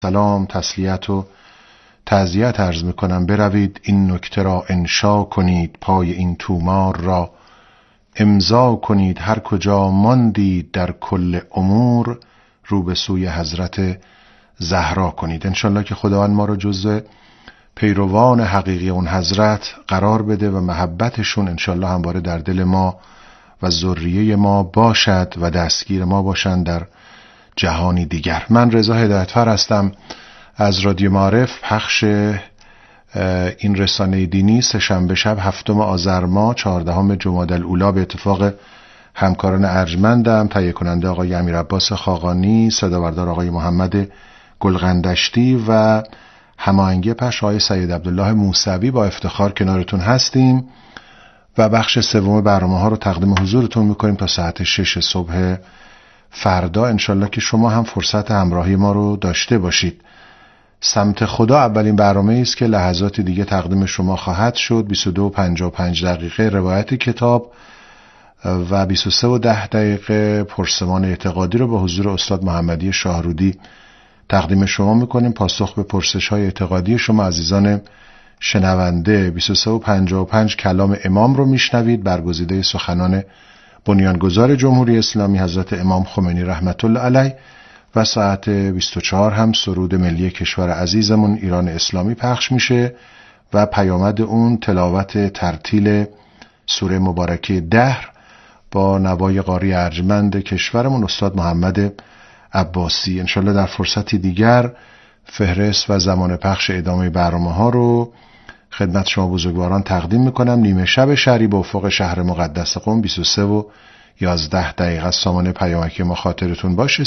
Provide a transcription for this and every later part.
سلام، تسلیت و تعزیت عرض میکنم. بروید این نکته را انشا کنید، پای این تومار را امضا کنید. هر کجا ماندید در کل امور، رو به سوی حضرت زهرا کنید. انشالله که خداوند ما رو جزو پیروان حقیقی اون حضرت قرار بده و محبتشون انشالله همواره در دل ما و ذریه ما باشد و دستگیر ما باشند در جهانی دیگر. من رضا هدایتفر هستم از رادیو معارف، پخش این رسانه دینی سه‌شنبه شب 7 آذر ماه 14 جمادی الاولی به اتفاق همکاران ارجمندم، تهیه کننده آقای امیرعباس خاقانی، صدابردار آقای محمد گلغندشتی و هماهنگی پخش آقای سید عبدالله موسوی، با افتخار کنارتون هستیم و بخش سوم برنامه ها رو تقدیم حضورتون میکنیم تا ساعت 6 صبح فردا. انشالله که شما هم فرصت همراهی ما رو داشته باشید. سمت خدا اولین برنامه است که لحظات دیگه تقدیم شما خواهد شد. 22:55 روایت کتاب و 23:10 پرسمان اعتقادی رو به حضور استاد محمدی شاهرودی تقدیم شما میکنیم. پاسخ به پرسش های اعتقادی شما عزیزان شنونده. 23:55 کلام امام رو میشنوید، برگزیده سخنان بنیانگذار جمهوری اسلامی حضرت امام خمینی رحمت الله علیه، و ساعت 24 هم سرود ملی کشور عزیزمون ایران اسلامی پخش میشه و پیامد اون تلاوت ترتیل سوره مبارکه دهر با نوای قاری ارجمند کشورمون استاد محمد عباسی. انشالله در فرصتی دیگر فهرست و زمان پخش ادامه برنامه ها رو خدمت شما بزرگواران تقدیم میکنم. نیمه شب شهری به افق شهر مقدس قم 23:11 سامانه پیامکی ما خاطرتون باشه.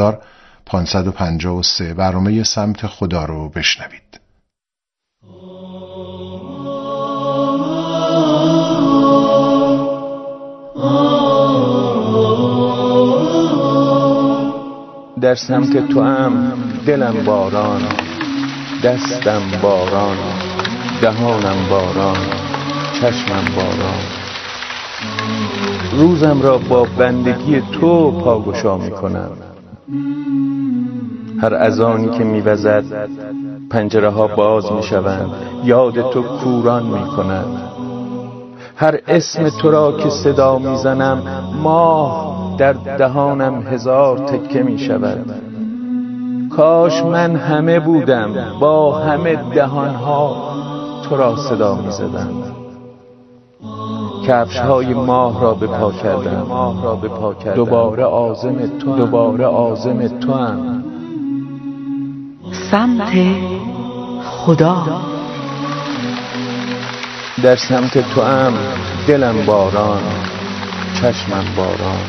30553 برنامه سمت خدا رو بشنوید. در سمت تو هم دلم باران، دستم باران، دهانم باران، چشمم باران. روزم را با بندگی تو پاگشا می کنم. هر اذانی که می وزد پنجره ها باز می شوند، یاد تو کوران می کنند. هر اسم تو را که صدا می زنم، ماه در دهانم هزار تکه می شود. کاش من همه بودم، با همه دهانها تو را صدا می زدم. کفش های ماه را به پا کردم، دوباره عازم تو هم. سمت خدا. در سمت تو هم دلم باران، چشمم باران.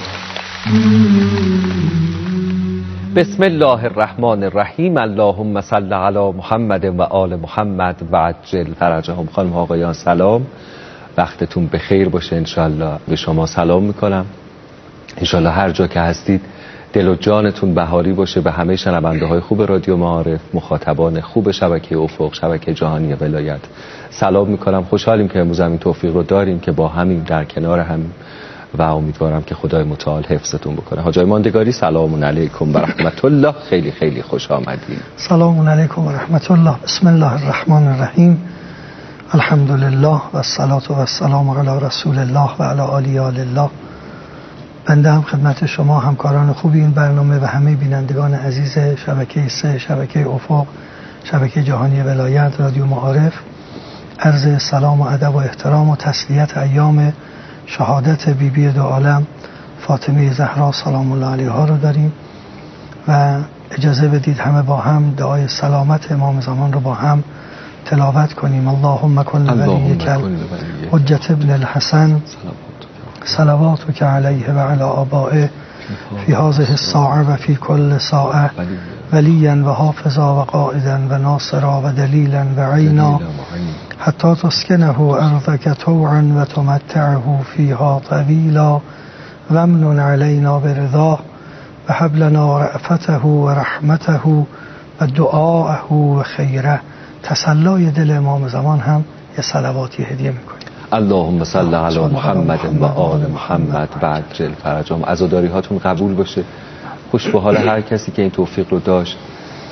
بسم الله الرحمن الرحیم. اللهم صل علی محمد و آل محمد و عجل فرجهم. خانم و آقایان سلام، وقتتون بخیر باشه. انشالله به شما سلام میکنم. انشالله هر جا که هستید دل و جانتون بهاری باشه. به همه شنونده های خوب رادیو معارف، مخاطبان خوب شبکه افق، شبکه جهانی ولایت سلام میکنم. خوشحالیم که امروز این توفیق رو داریم که با همین در کنار هم و امیدوارم که خدای متعال حفظتون بکنه. حاجی ماندگاری سلام علیکم و رحمت الله. خیلی خیلی خوش آمدید. سلام علیکم و رحمت الله. بسم الله الرحمن الرحیم. الحمدلله و الصلاة و السلام علی رسول الله و علی آله الله. بنده هم خدمت شما همکاران خوبی این برنامه و همه بینندگان عزیز شبکه 3، شبکه افق، شبکه جهانی ولایت، رادیو معارف عرض سلام و ادب و احترام و تسلیت ایام شهادت بیبی دو عالم فاطمه زهرا سلام الله علیها رو داریم و اجازه بدید همه با هم دعای سلامت امام زمان رو با هم تلاوت کنیم. اللهم کن ولیک حجت ابن الحسن صلواتک علیه و علی آبائه فی هذه الساعه و فی کل ساعه ولیا و حافظا و قائدا و ناصرا و دلیلا و عینا حتی تسکنه ارضک طوعا و تمتعه فیها طویلا و امن علینا برضاه و هب لنا رأفته و رحمته و دعاءه و خیره. تسلای دل امام زمان هم یه صلواتی هدیه میکنیم. اللهم صل علی محمد و آل محمد و عجل فرجهم. عزاداری هاتون قبول باشه. خوش به حال هر کسی که این توفیق رو داشت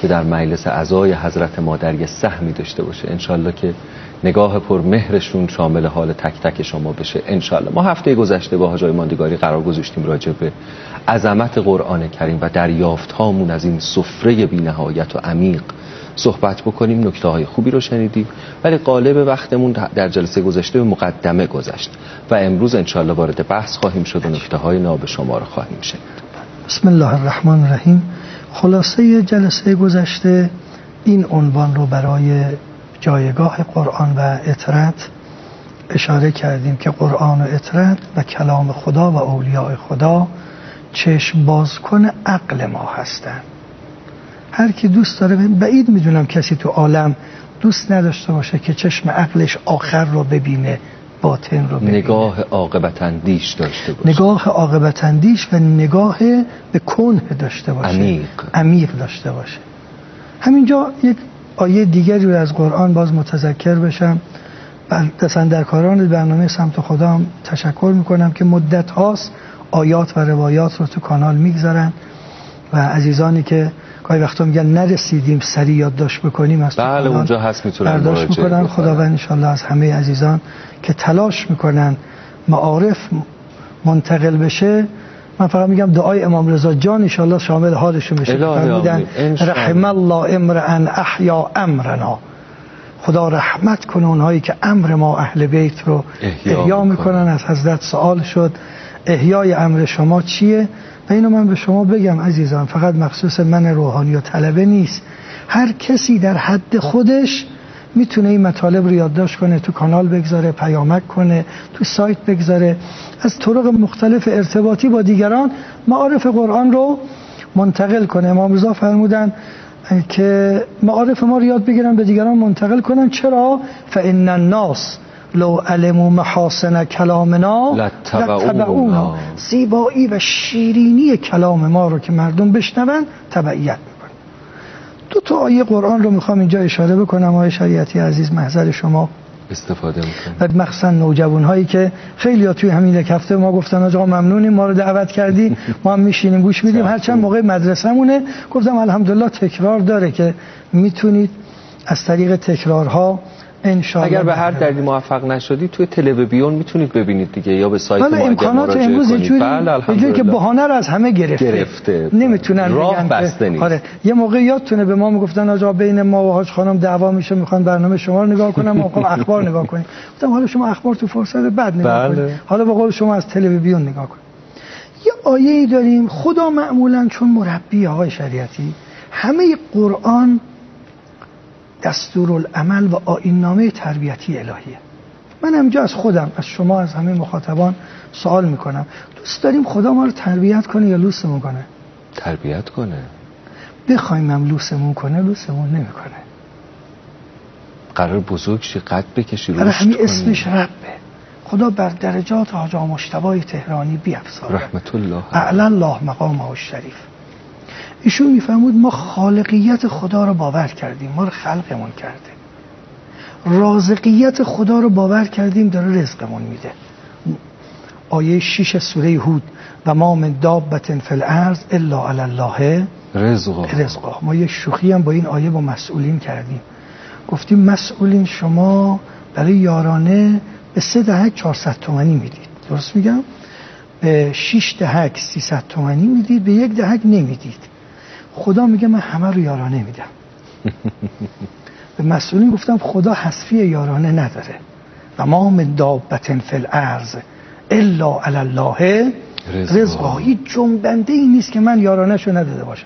که در مجلس عزای حضرت مادر یه سهمی داشته باشه. انشالله که نگاه پر مهرشون شامل حال تک تک شما بشه انشالله. ما هفته گذشته با حاج آقای ماندگاری قرار گذاشتیم راجع به عظمت قرآن کریم و دریافت هامون از این سفره بی‌نهایت و عمیق صحبت بکنیم. نکته های خوبی رو شنیدیم، ولی قالب وقتمون در جلسه گذشته به مقدمه گذشت و امروز انشالله وارد بحث خواهیم شد و نکته های ناب شما رو خواهیم شنید. بسم الله الرحمن الرحیم. خلاصه جلسه گذشته این عنوان رو برای جایگاه قرآن و اطرت اشاره کردیم که قرآن و اطرت و کلام خدا و اولیاء خدا چشم باز کنه عقل ما هستن. هر کی دوست داره، بعید میدونم کسی تو عالم دوست نداشته باشه که چشم عقلش آخر رو ببینه، باطن رو ببینه، نگاه عاقبت اندیش داشته باشه، نگاه عاقبت اندیش و نگاه به کنه داشته باشه، عمیق داشته باشه. همینجا یک آیه دیگری رو از قرآن باز متذکر بشم. دستاندرکاران برنامه سمت خدا هم تشکر میکنم که مدت هاست آیات و روایات رو تو کانال میگذارن و عزیزانی که گاهی وقتا میگن نرسیدیم سریع یادداشت بکنیم از بله اونجا هست میتونن برداشت میکنن. خداوند انشالله از همه عزیزان که تلاش میکنن معارف منتقل بشه، من فقط میگم دعای امام رضا جان انشالله شامل حالشون بشه. فرمودن رحم الله امرأ احیا امرنا، خدا رحمت کنه اونهایی که امر ما اهل بیت رو احیا میکنن. از حضرت سوال شد احیای امر شما چیه؟ و اینو من به شما بگم عزیزان، فقط مخصوص من روحانی و طلبه نیست، هر کسی در حد خودش میتونه این مطالب رو یادداشت کنه، تو کانال بگذاره، پیامک کنه، تو سایت بگذاره، از طرق مختلف ارتباطی با دیگران معارف قرآن رو منتقل کنه. امام رضا فرمودن که معارف ما رو یاد بگیرن به دیگران منتقل کنن. چرا؟ فإن الناس لو علموا محاسن کلامنا لاتبعونا، زیبایی و شیرینی کلام ما رو که مردم بشنون تبعیت میکنن. دو تا آیه قرآن رو میخوام اینجا اشاره بکنم. آقای شریعتی عزیز محضر شما استفاده میکنم، و مخصوصا نوجوان هایی که خیلی ها توی همین یک هفته ما گفتن آقا ممنونیم ما رو دعوت کردی، ما هم میشینیم گوش میدیم. هرچند موقع مدرسه‌مونه گفتم الحمدلله تکرار داره که میتونید از طریق تکرارها انشاءالله. اگر به هر دردی موفق نشدی توی تلویزیون میتونید ببینید دیگه، یا به سایت ما امکانات امروز یه که بهانه رو از همه گرفته نمیتونن راه بسته نیست. آره یه موقع یادتونه به ما میگفتن آقا بین ما و حاج خانم دعوا میشه، میخوان برنامه شما رو نگاه کنم، ما میخوام اخبار نگاه کنیم. گفتم حالا شما اخبار تو فرصت بعد نگاه کنید، حالا به قول شما از تلویزیون نگاه کنید. یه آیه‌ای داریم خدا معمولا چون مربی آقای شریعتی همه قرآن دستورالعمل و آیین‌نامه تربیتی الهیه. من همجا از خودم، از شما، از همه مخاطبان سوال میکنم، دوست داریم خدا ما رو تربیت کنه یا لوسمون کنه؟ تربیت کنه. بخوایم هم لوسمون کنه لوسمون نمیکنه. قرار بزرگ شی، قد بکشی، رشد همین اسمش ربه. خدا بر درجات حاج آقا مجتبی تهرانی بیفزاید رحمت الله اعلی الله مقامه الشریف. ایشون میفهمود ما خالقیت خدا رو باور کردیم، ما رو خلقمون کرده، رازقیت خدا رو باور کردیم، داره رزقمون میده. آیه 6 سوره هود و ما من دابة فی الارض الا علی الله رزقها. ما یه شوخی هم با این آیه با مسئولین کردیم، گفتیم مسئولین شما برای یارانه به 3 دهک 400 تومانی میدید، درست میگم؟ به 6 دهک 300 تومانی میدید، به 1 دهک نمیدید. خدا میگه من همه رو یارانه میدم. به مسئولین گفتم خدا حذفی یارانه نداره. و ما من دابة فی الارض الا علی الله رزقها. هیچ جنبنده ای نیست که من یارانه‌شو نداده باشم.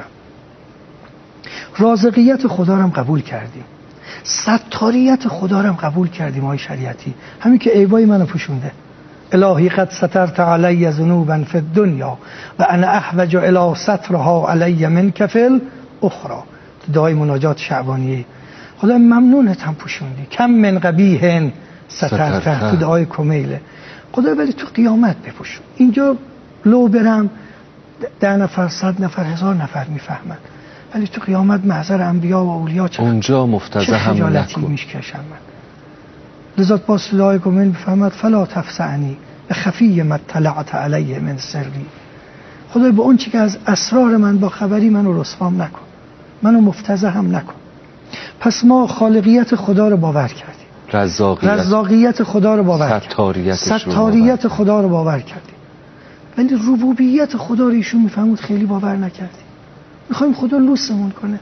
رازقیت خدا رو هم قبول کردیم، ستاریت خدا رو هم قبول کردیم. آقای شریعتی همین که عیبای منو پوشونده، الهی قد سترت علی ذنوبا فی الدنیا و انا احوج الی سترها علی منک فی الاخرى. دعای مناجات شعبانیه. خدا ممنونت هم پوشوندی. کم من قبیح سترته تو دعای کمیله. خدا ولی تو قیامت بپوشون. اینجا لو برم 10 نفر 100 نفر 1000 نفر میفهمن، ولی تو قیامت محضر انبیا و اولیا اونجا مفتضح هم نکن. میشکشم من. لذا باز دعای کمیل بفهمد فلا تفسعنی به خفی ما طلعت علیه من سری. خدای به اون چی که از اسرار من با خبری منو رسوام نکن. منو مفتضح هم نکن. پس ما خالقیت خدا رو باور کردیم، رزاقیت خدا رو باور کردیم، ستاریت خدا رو باور کردیم، ولی ربوبیت خدا رو ایشون میفهمود خیلی باور نکردیم. میخوایم خدا لوسمون کنه.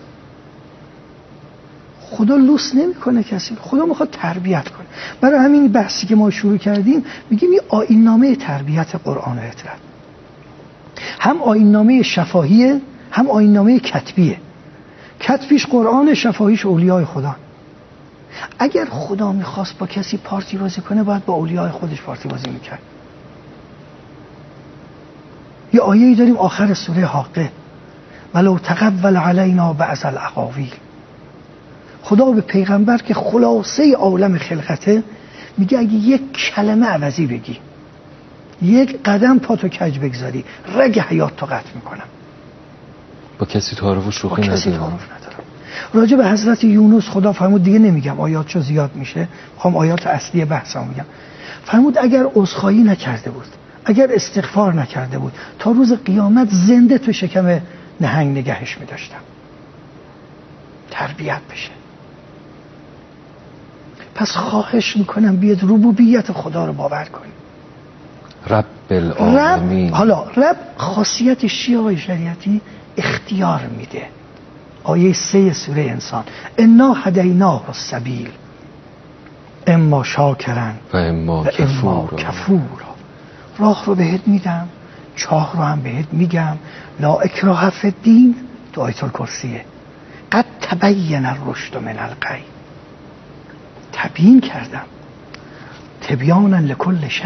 خدا لوس نمیکنه کسی، خدا میخواد تربیت کنه. برای همین بحثی که ما شروع کردیم میگیم این آیین نامه تربیت قرآن و اطلاع، هم آیین نامه شفاهیه هم آیین نامه کتبیه. کتبیش قرآن، شفاهیش اولیای خدا. اگر خدا میخواست با کسی پارتی بازی کنه باید با اولیای خودش پارتی بازی میکرد. یه آیه‌ای داریم آخر سوره حاقه، ولو تقول علینا بعض الاقاویل. خدا به پیغمبر که خلاصه عالم خلقته میگه اگه یک کلمه عوضی بگی، یک قدم پاتو کج بگذاری، رگ حیات تو قطع میکنم. با کسی تعارف و شوخی ندارم. راجع به حضرت یونس خدا فرمود، دیگه نمیگم آیات چو زیاد میشه، میخوام آیات اصلی بحثم میگم. فرمود اگر عذرخواهی نکرده بود، اگر استغفار نکرده بود، تا روز قیامت زنده تو شکم نهنگ نگهش میداشتم. تربیت بشه. پس خواهش میکنم بیاد ربوبیت خدا رو باور کنیم. رب العالمین. حالا رب خاصیت شیعه آقای شریعتی اختیار میده. آیه 3 سوره انسان، انا هدیناه السبیل اما شاکرن و اما کفورا. راه رو بهت میدم، چاه رو هم بهت میگم. لا اکراه فی الدین، تو آیت الکرسیه. قد تبین الرشد من الغی. تبیین کردم، تبیانا لکل شی.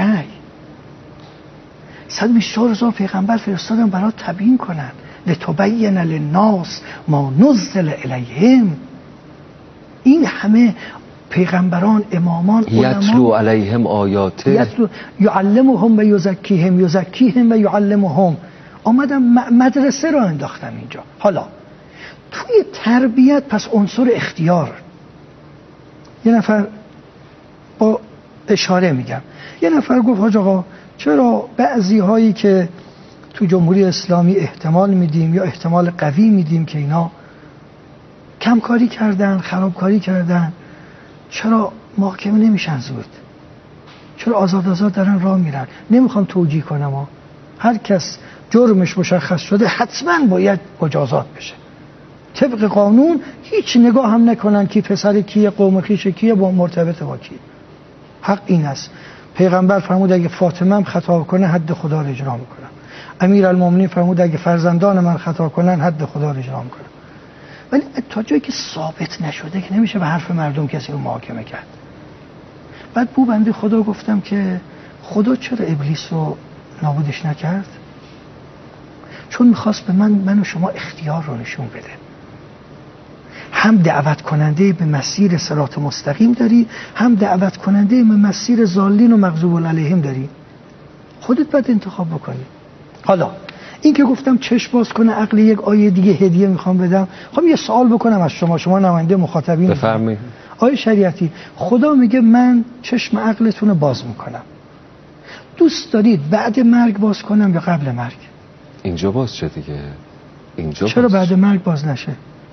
124,000 پیغمبر فرستادم برای تبیین کنن، لتبین للناس ما نزل الیهم. این همه پیغمبران، امامان، علما، یتلو علیهم آیاته، یعلمهم و یزکیهم و یعلمهم. آمدم مدرسه را انداختم اینجا. حالا توی تربیت پس عنصر اختیار. یه نفر با اشاره میگم، یه نفر گفت حاج آقا چرا بعضی هایی که تو جمهوری اسلامی احتمال میدیم یا احتمال قوی میدیم که اینا کمکاری کردن، خرابکاری کردن، چرا محاکمه نمیشن زود؟ چرا آزاد دارن راه میرن؟ نمیخوام توجیه کنم ها. هر کس جرمش مشخص شده حتما باید مجازات بشه طبق قانون. هیچ نگاه هم نکنن که پسر کیه، قوم خویش کیه، با مرتبط با کیه. حق این است. پیغمبر فرمود اگه فاطمه هم خطا کنه حد خدا رو اجرا میکنم. امیرالمومنین فرمود اگه فرزندان من خطا کنن حد خدا رو اجرا میکنم. ولی تا جایی که ثابت نشده که نمیشه به حرف مردم کسی رو محاکمه کرد. بعد بنده خدا گفتم که خدا چرا ابلیس رو نابودش نکرد؟ چون میخواست به من و شما اختیار رو نشون بده. هم دعوت کننده به مسیر صراط مستقیم داری، هم دعوت کننده به مسیر ضالین و مغضوب علیهم داری. خودت باید انتخاب بکنی. حالا این که گفتم چشم باز کنه عقل، یک آیه دیگه هدیه میخوام بدم. خب یه سوال بکنم از شما نماینده مخاطبین. بفرمایید. آیه شریعتی، خدا میگه من چشم عقلتون رو باز میکنم. دوست دارید بعد مرگ باز کنم یا قبل مرگ؟ اینجا باز چه دیگه؟ اینجا چرا بعد مرگ باز نشه؟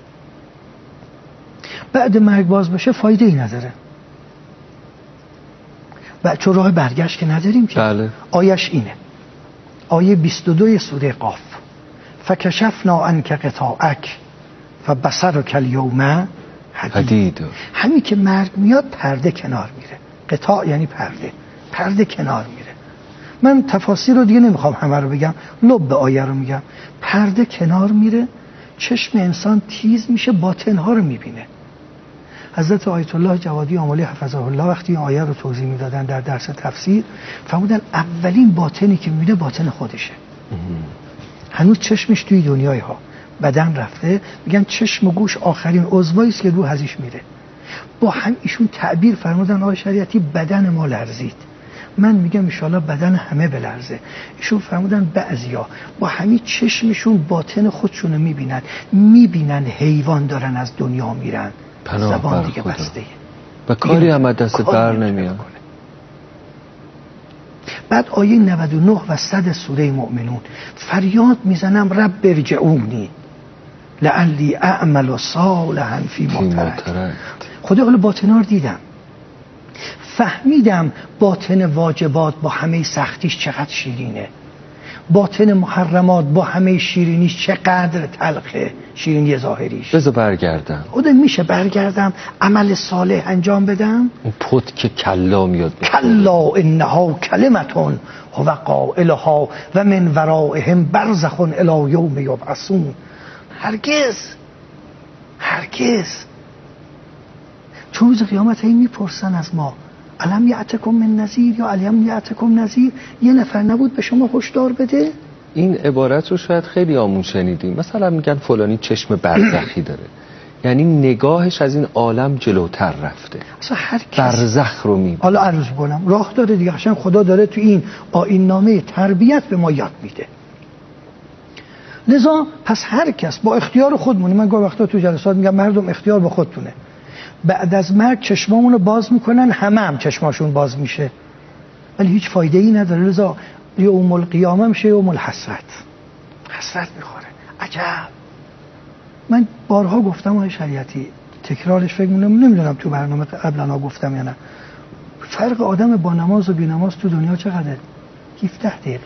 بعد مرگ باز بشه فایده ای نداره. چون راه برگشت که نداریم که. بله. آیش اینه، آیه 22 سوره قاف، فکشفنا عنک غطاءک فبصرک الیوم حدید. همین که مرگ میاد پرده کنار میره. غطاء یعنی پرده کنار میره. من تفاسیر رو دیگه نمیخوام همه رو بگم، لب آیه رو میگم. پرده کنار میره، چشم انسان تیز میشه، باطنها رو میبینه. حضرت آیت الله جوادی آملی حفظه الله وقتی این آیه رو توضیح میدادن در درس تفسیر، فرمودن اولین باطنی که میبینه باطن خودشه. هنوز چشمش توی دنیای ها، بدن رفته، میگن چشم و گوش آخرین عضوایی است که روح ازش میره. با هم ایشون تعبیر فرمودن آقای شریعتی بدن ما لرزید. من میگم ان شاءالله بدن همه بلرزه. ایشون فرمودن بعضیا با همین چشمشون باطن خودشونو میبینن حیوان دارن از دنیا میرن، زبان دیگه بسته و کاری هم دست بر نمیاد. بعد آیه 99 و 100 سوره مؤمنون فریاد میزنم رب ارجعونی، لعلی اعمل صالحا فیما ترکت. خدا حال باطنا رو دیدم، فهمیدم باطن واجبات با همه سختیش چقدر شیرینه، باطن محرمات با همه شیرینیش چقدر تلخه، شیرینی ظاهریش. بذار برگردم. خدا میشه برگردم عمل صالح انجام بدم؟ اون پت که کلا میاد، کلا انها کلمتون هو قائلها و من ورائهم برزخ الی یوم یبعثون. هرگز تو روز قیامت این میپرسن از ما الم یأتکم من نذیر یا الم یأتکم نذیر، یه نفر نبود به شما هشدار بده؟ این عبارت رو شاید خیلی آمون شنیدیم، مثلا میگن فلانی چشم برزخی داره، یعنی نگاهش از این عالم جلوتر رفته، اصلا هر کس برزخ رو میبینه. حالا عرض کنم راه داره دیگه، قشنگ خدا داره تو این آیین نامه تربیت به ما یاد میده. لذا پس هر کس با اختیار خودمونه، من گاهی وقتا تو جلسات میگم مردم اختیار با خودتونه، بعد از مرگ چشمامونو باز میکنن، هم چشماشون باز میشه ولی هیچ فایده ای نداره. لذا یوم القیامه میشه یوم الحسرت، حسرت میخوره. عجب، من بارها گفتم آقای شریعتی، تکرارش فکر نمیدونم تو برنامه قبلا گفتم یا نه، فرق آدم با نماز و بی نماز تو دنیا چقدره؟ 17 دقیقه.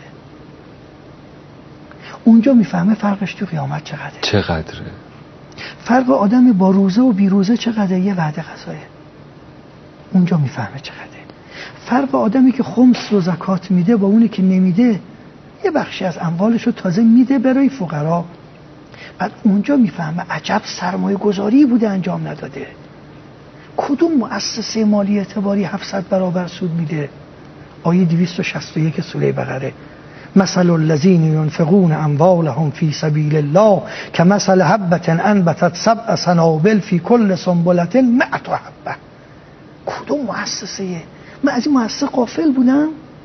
اونجا میفهمه فرقش تو قیامت چقدره. فرق آدم با روزه و بی روزه چقدره؟ یه وعده غذایه. اونجا میفهمه چقدره. فرق آدمی که خمس و زکات میده با اونی که نمیده، یه بخشی از اموالش رو تازه میده برای فقرا، بعد اونجا میفهمه عجب سرمایه گذاری بوده انجام نداده. کدوم مؤسسه مالی اعتباری 700 برابر سود میده؟ آیه 261 سوره بقره، مثل الذین ينفقون اموالهم فی سبیل الله کمثل حبة انبتت 7 سنابل فی کل سنبلة 100 حبة. کدوم مؤسسه؟ من از این مؤسسه غافل بودم.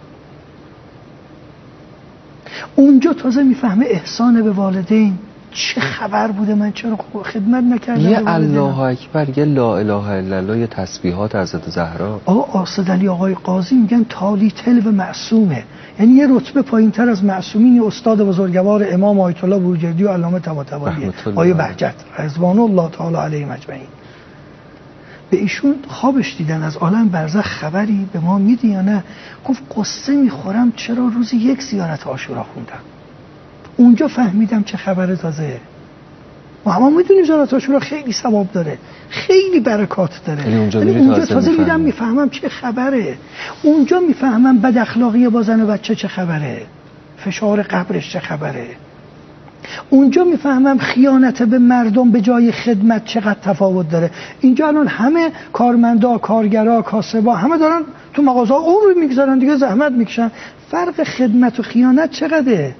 اونجا تازه میفهمه احسان به والدین چه خبر بوده، من چرا خدمت نکردم. یه الله اکبر، یه لا اله الا الله، یه تسبیحات حضرت زهرا. آسد علی آقای قاضی میگن تالی تلو معصومه، یعنی یه رتبه پایین تر از معصومین استاد بزرگوار امام آیت الله بروجردی و علامه طباطبایی آیه بهجت رضوان الله تعالی علیهم اجمعین. به ایشون خوابش دیدن از عالم برزخ خبری به ما میدی یا نه؟ گفت قصه میخورم چرا روزی 1 زیارت عاشورا خوندم. اونجا فهمیدم چه خبره تازه. ما هم میدونیم زیارت عاشورا خیلی ثواب داره، خیلی برکات داره، اونجا تازه میدم میفهمم چه خبره. اونجا میفهمم بد اخلاقی با زن و بچه چه خبره، فشار قبرش چه خبره. اونجا میفهمم خیانت به مردم به جای خدمت چقدر تفاوت داره. اینجا الان همه کارمندا، کارگرا، کاسبا همه دارن تو مغازه عمر میگذارن دیگه، زحمت میکشن. فرق خدمت و خیانت چقدره؟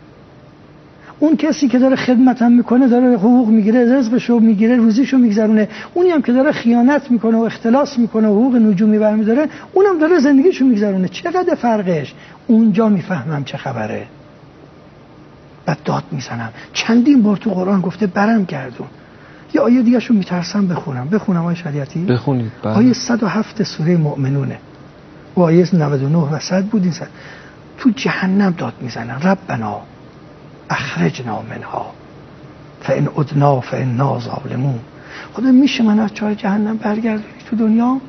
اون کسی که داره خدمت هم میکنه داره حقوق میگیره، رزقشو میگیره، روزیشو میگذرونه. اونی هم که داره خیانت میکنه و اختلاس میکنه و حقوق نجومی برمیداره، اونم داره زندگیشو میگذرونه. چقدر فرقش؟ اونجا میفهمم چه خبره. بعد داد میزنم. چندین بار تو قرآن گفته برم گردون. یه آیه دیگه شو میترسم بخونم آیه شریعتی؟ بخونید. آیه 107 سوره مؤمنونه و آیه 99 و 100 بود. این تو جهنم داد میزنن ربنا اخرجنا منها فان عدنا فانا ظالمون. خدا میشه من از چاه جهنم برگردونی تو دنیا؟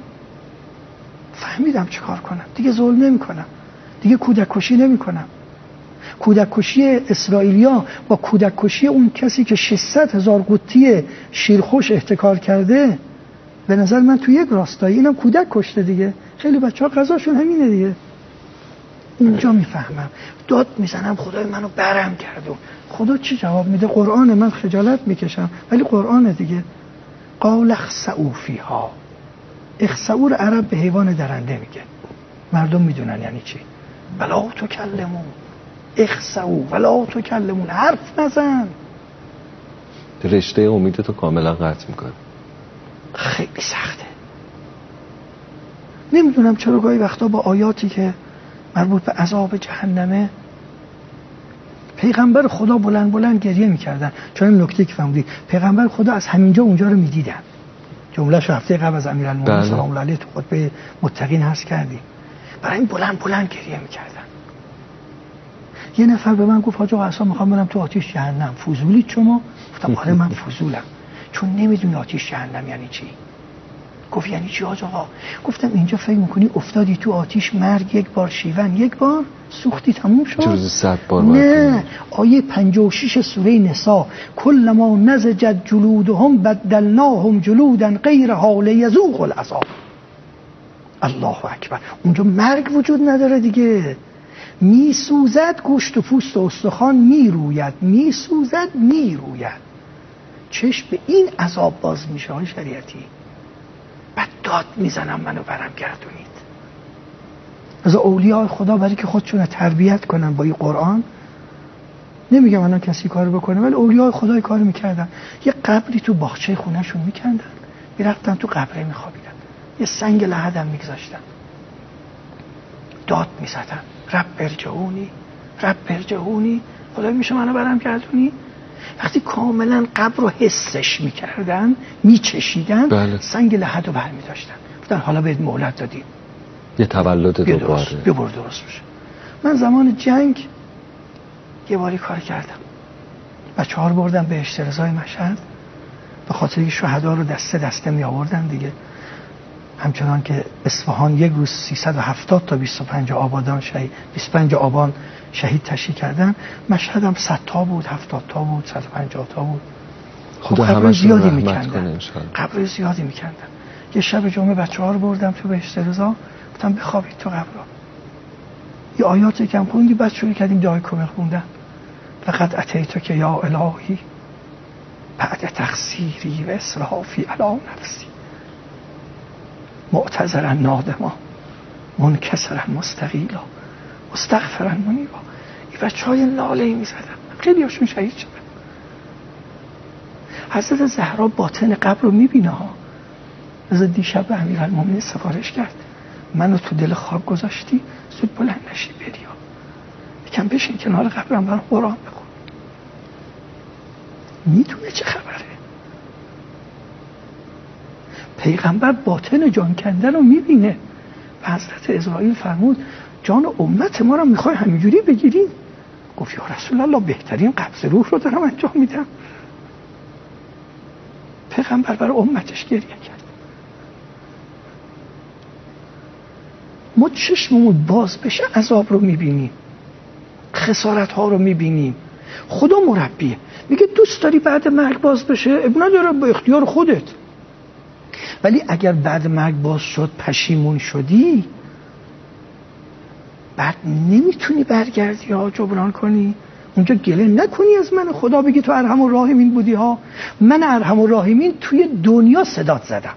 فهمیدم چه کار کنم دیگه. ظلم نمی کنم دیگه، کودک کشی نمی کنم. کودک کشی اسرائیلیا با کودک کشی اون کسی که 600,000 قوطی شیرخوش احتکار کرده، به نظر من تو یک راستایی اینم کودک کشته دیگه. خیلی بچه‌ها قضاشون همینه دیگه. اونجا میفهمم، داد میزنم خدای منو برم گردون. خدا چی جواب میده؟ قرآن. من خجالت میکشم ولی قرآن دیگه. قال اخسئوا فیها. اخسئوا عرب به حیوان درنده میگه، مردم میدونن یعنی چی. ولا تکلمون، اخسئوا ولا تکلمون، حرف نزن. رشته امیدتو کاملا قطع میکنه. خیلی سخته. نمیدونم چرا گاهی وقتا با آیاتی که مربوط به عذاب جهنمه پیغمبر خدا بلند گریه میکردن. چون این نکته که فهمیدید پیغمبر خدا از همینجا اونجا رو میدیدن. جمله‌شو هفته قبل از امیرالمومنین سلام الله علیه تو خطبه متقین هست کردیم. برای این بلند گریه میکردن. یه نفر به من گفت حاج آقا اصلا میخوام برم تو آتش جهنم. فضولید شما؟ گفتم آره من فضولم، چون نمیدونی آتش جهنم یعنی چی. گفت یعنی چی حاج آقا؟ گفتم اینجا فکر میکنی افتادی تو آتیش، مرگ یک بار، شیون یک بار، سوختی تموم شد؟ روزی 100 بار نه. آیه 56 سوره نساء کلما نضجت جلودهم بدلناهم جلودا غیرها لیذوقوا العذاب. الله اکبر. اونجا مرگ وجود نداره دیگه. میسوزد گوشت و پوست و استخوان، میروید، میسوزد میروید. چشم به این عذاب باز میشه های شریعتی. بعد داد میزنم منو برم گردونید. از اولیاء خدا برای که خودشون تربیت کنن با این قرآن، نمیگم الان کسی کارو بکنه، ولی اولیاء خدا کارو میکردن. یه قبری تو باغچه خونهشون میکندن، میرفتن تو قبره میخوابیدن، یه سنگ لحدم میگذاشتن، داد میزدن رب ارجعونی، رب ارجعونی، خدا میشه منو برم گردونی. وقتی کاملا قبر رو حسش میکردن، میچشیدن، بله. سنگ لحد رو برمی داشتن، گفتن حالا بهت مهلت دادیم، یه تولد دوباره بیا برو درست بشه. من زمان جنگ یه باری کار کردم، بچه‌ها رو بردم به اشترازای مشهد، به خاطر که شهدا رو دسته دسته می آوردن دیگه. همچنان که اصفهان یک روز 370 تا 25 آبان شهید، 25 آبان شهید تشییع کردن، مشهد هم 100 تا بود، 70 تا بود، 150 تا بود. خدا قبر زیادی میکندن، انشالله. قبر زیادی میکندن. یه شب جمعه بچه‌ها رو بردم تو بهشت رضا، گفتم بخوابید تو قبر. یه آیاتی که هم خوندی، بعد شروع کردیم دعای کمه خوندن. فقط اتیتو که یا الهی بعد تقصیری و اسرافی علی نفسی معتذرا نادما منکسرا مستقیلا مستغفرا منیبا. این بچه‌های ناله‌ای می‌زدن، خیلی هاشون شهید شدن. حضرت زهرا باطن قبر رو می‌بینه ها. از دیشب به امیرالمومنین سفارش کرد، منو تو دل خاک گذاشتی، زود بلند نشی بری ها، یکم بشین کنار قبرم برام قرآن بخون. میدونه چه خبره. پیغمبر باطن جان کندن رو میبینه. و حضرت اسرائیل فرمود جان امت ما رو میخوای همینجوری بگیرین؟ گفت یا رسول الله بهترین قبض روح رو دارم انجام میدم. پیغمبر برای امتش گریه کرد. ما چشممون باز بشه عذاب رو میبینیم، خسارت ها رو میبینیم. خدا مربیه، میگه دوست داری بعد مرگ باز بشه، اب نداره، با اختیار خودت. ولی اگر بعد مرگ باز شد پشیمون شدی، بعد نمیتونی برگردی ها، جبران کنی. اونجا گله نکنی از من، خدا بگی تو ارحم الراحمین بودی ها. من ارحم الراحمین توی دنیا صدات زدم.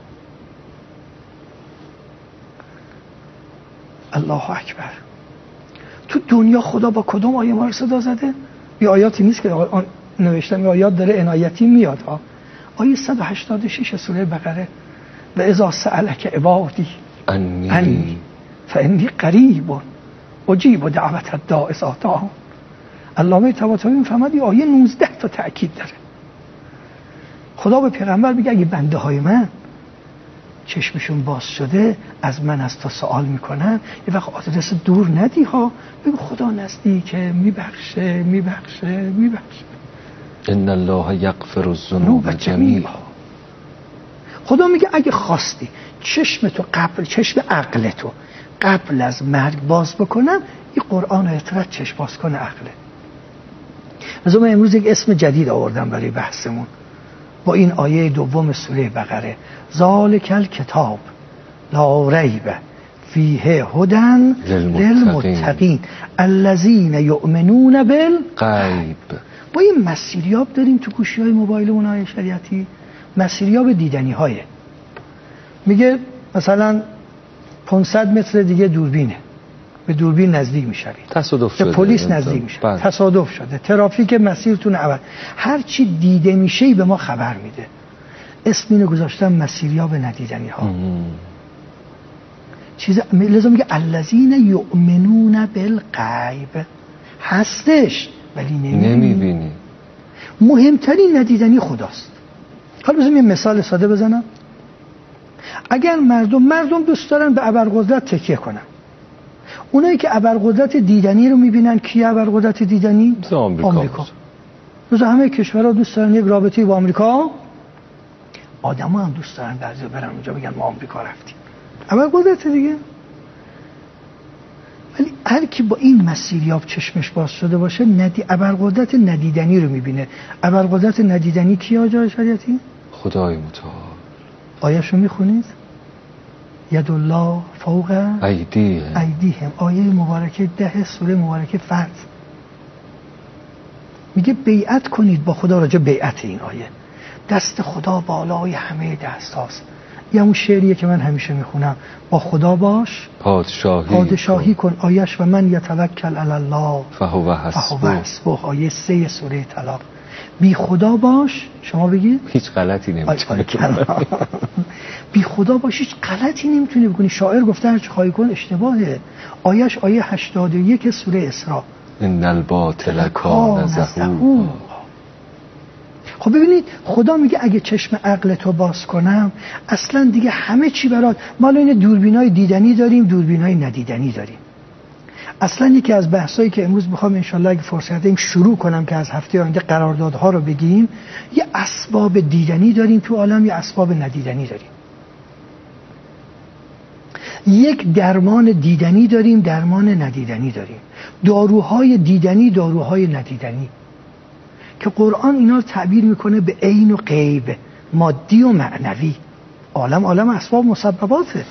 الله اکبر. تو دنیا خدا با کدوم آیه ما رو صدا زده؟ یه آیاتی نیست که نوشتم، یه آیات داره عنایتی میاد ها. آیه 186 سوره بقره، و اذا سألک عبادی انی فانی قریب اجیب دعوت الداع اذا دعان. علامه طباطبایی میفهمد این آیه 19 تا تأکید داره. خدا به پیغمبر میگه اگه بنده های من چشمشون باز شده از من از تو سوال میکنن، یه وقت آدرس دور ندی ها، بگو خدا نزدیکه، میبخشه میبخشه میبخشه. ان الله یغفر الذنوب جمیعا. خدا میگه اگه خواستی چشم تو قبل، چشم عقل تو قبل از مرگ باز بکنم، این قرآن اطرت چشم باز کنه عقله. از من امروز یک اسم جدید آوردم برای بحثمون با این آیه دوم سوره بقره، ذالک الکتاب لا ریب فیه هدی للمتقین الذین یؤمنون بالغیب. ما این مسیریاب داریم تو گوشی‌های موبایلمون های شریعتی، مسیریاب دیدنی هایه. میگه مثلا 500 متر دیگه دوربینه، به دوربین نزدیک میشوید، تصادف شده، به پلیس نزدیک میشه، تصادف شده، ترافیک مسیرتون عوض، هر چی دیده میشه به ما خبر میده. اسم اینو گذاشتن مسیریاب ندیدنی ها. لازم میگه الذین یؤمنون بالغیب، هستش ولی نمیبینی. مهمترین ندیدنی خداست. حالا بذارم یه مثال ساده بزنم. اگر مردم دوست دارن به ابرقدرت تکیه کنن، اونایی که ابرقدرت دیدنی رو میبینن کی ابرقدرت دیدنی؟ آمریکا. روز همه کشورها دوست دارن یک رابطه با آمریکا، آدما هم دوست دارن بعضی برن اونجا بگن ما آمریکا رفتیم. ابرقدرت دیگه. ولی هر کی با این مسیریاب چشمش باز شده باشه ابرقدرت ندیدنی رو میبینه. ابرقدرت ندیدنی کی آقای شریعتی؟ خدای متعال. آیه‌شو میخونید؟ ید الله فوق ایدیهم، آیه مبارکه 10 سوره مبارکه فتح. میگه بیعت کنید با خدا. راجع بیعت این آیه، دست خدا بالای همه دست هاست. یه اون شعریه که من همیشه میخونم، با خدا باش پادشاهی کن. آیش و من یتوکل علی الله فهو حسبه. آیه 3 سوره طلاق. بی خدا باش، شما بگید هیچ غلطی نمیتونی بی خدا باش هیچ غلطی نمیتونی بکنی. شاعر گفته هر چه خواهی کن اشتباهه. آیش آیه 81 سوره اسراء. ان الباطل کان زهوقا. خب ببینید خدا میگه اگه چشم عقل تو باز کنم اصلا دیگه همه چی برات. ما الان دوربینای دیدنی داریم، دوربینای ندیدنی داریم. اصلا یکی از بحثایی که امروز میخوام انشالله اگه فرصت داریم شروع کنم که از هفته آینده قراردادها رو بگیم، یه اسباب دیدنی داریم تو عالم، یه اسباب ندیدنی داریم. یک درمان دیدنی داریم، درمان ندیدنی داریم. داروهای دیدنی، داروهای ندیدنی که قرآن اینا رو تعبیر میکنه به عین و غیب، مادی و معنوی. عالم اسباب مسبباته.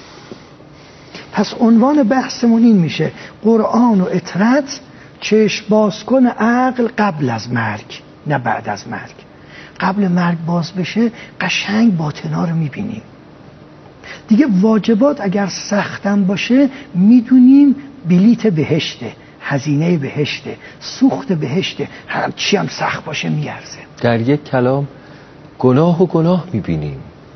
پس عنوان بحثمون این میشه قرآن و اطرت چشم باز کن عقل قبل از مرگ، نه بعد از مرگ. قبل مرگ باز بشه قشنگ باطنا رو میبینیم دیگه. واجبات اگر سختم باشه میدونیم بلیت بهشته، هزینه بهشته، سوخت بهشته، هر چی هم سخت باشه میارزه. در یک کلام گناه میبینیم.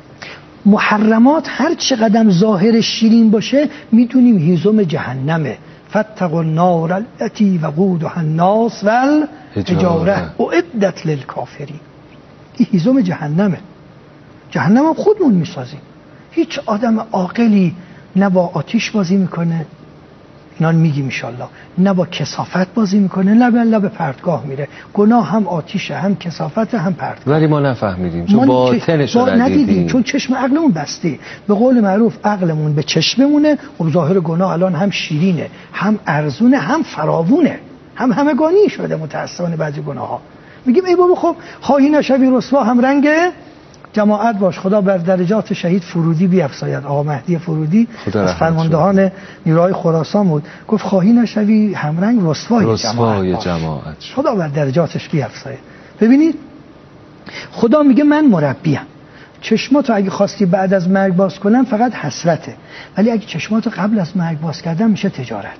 محرمات هر چقدر ظاهر شیرین باشه میدونیم هیزم جهنمه. فاتقوا النار التي وقودها الناس والحجاره اعدت للکافرین. این هیزم جهنمه. جهنم هم خودمون میسازیم. هیچ آدم عاقلی نه با آتیش بازی میکنه، اینا میگیم انشالله، نه با کثافت بازی میکنه، نه به پرتگاه میره. گناه هم آتیشه، هم کثافت، هم پرتگاه. ولی ما نفهمیدیم چون باطنش رو ندیدیم، چون چشم عقلمون بسته. به قول معروف عقلمون به چشممونه. خب ظاهر گناه الان هم شیرینه، هم ارزونه، هم فراوونه، هم همگانی شده متأسفانه بعضی گناه ها. میگیم ای بابا خب خواهی نشوی رسوا هم رنگ جماعت باش. خدا بر درجات شهید فرودی بیفزاید. آقا مهدی فرودی از فرماندهان نیروهای خراسان بود، گفت خواهی نشوی همرنگ رسوای جماعت. خدا بر درجاتش بیفزاید. ببینید خدا میگه من مربیم. چشماتو اگه خواستی بعد از مرگ باز کنم فقط حسرته، ولی اگه چشماتو قبل از مرگ باز کردم میشه تجارت.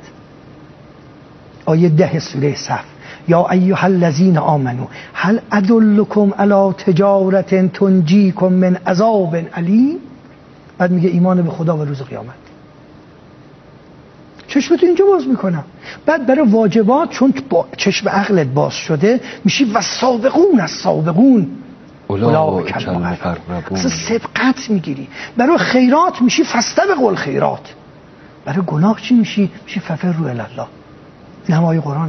آیه 10 سوره صف. یا ایها الذین آمنو هل ادلکم علی تجارة تنجیکم من عذاب علیم. بعد میگه ایمان به خدا و روز قیامت. چشمتو اینجا باز میکنم. بعد برای واجبات چون با چشم عقلت باز شده میشی و سابقون از سابقون اولئک المقربون. اصلا سبقت میگیری. برای خیرات میشی فاستبقوا الخیرات. برای گناه چی میشی ففروا الی الله. نمای قرآنه.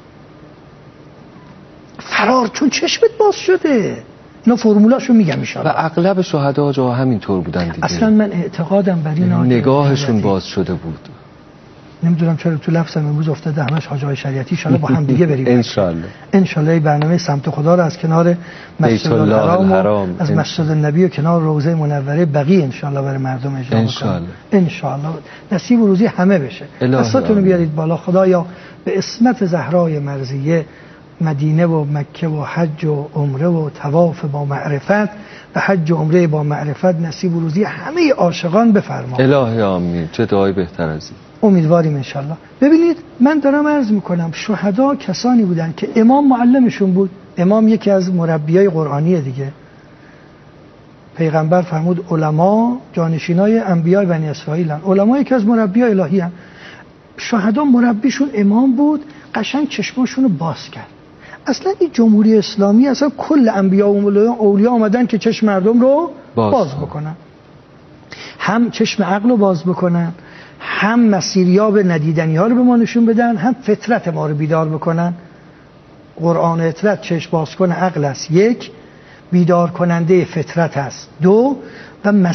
فرار چون چشمت باز شده. اینا فرمولاشو میگم ان شاء الله. و اغلب شهدا جا همینطور بودن دیگه. اصلا من اعتقادم بر این نگاهشون باز شده بود. نمیدونم چرا تو لفظم امروز افتاده همش حاج آقای شریعتی. ان شاءالله با هم دیگه بریم ان شاء الله برنامه سمت خدا رو از کنار مسجد الحرام از مسجد النبی و کنار روضه منوره بقیه ان شاء الله برای مردم اجرا کنیم ان شاء الله. نصیب و روزی همه بشه. دستاتونو بیارید بالا. خدایا به اسمت زهرای مرضیه مدینه و مکه و حج و عمره و طواف با معرفت و حج و عمره با معرفت نصیب و روزی همه عاشقان بفرما. الهی آمین. چه دعای بهتر از این. امیدواریم انشالله. ببینید من دارم عرض میکنم شهدا کسانی بودن که امام معلمشون بود. امام یکی از مربیای قرآنیه دیگه. پیغمبر فرمود علما جانشینای انبیای بنی اسرائیل هستند. علما یکی از مربیای الهی هستند. شهدا مربیشون امام بود. قشنگ چشماشون رو باز کرد. اصلا این جمهوری اسلامی اصلا کل انبیا و اولیا آمدن که چشم مردم رو باز بکنن. هم چشم عقل رو باز بکنن، هم مسیریاب ندیدنی ها رو به ما نشون بدن، هم فطرت ما رو بیدار بکنن. قرآن و فطرت چشم باز کن عقل است، 1 بیدار کننده فطرت است، 2 و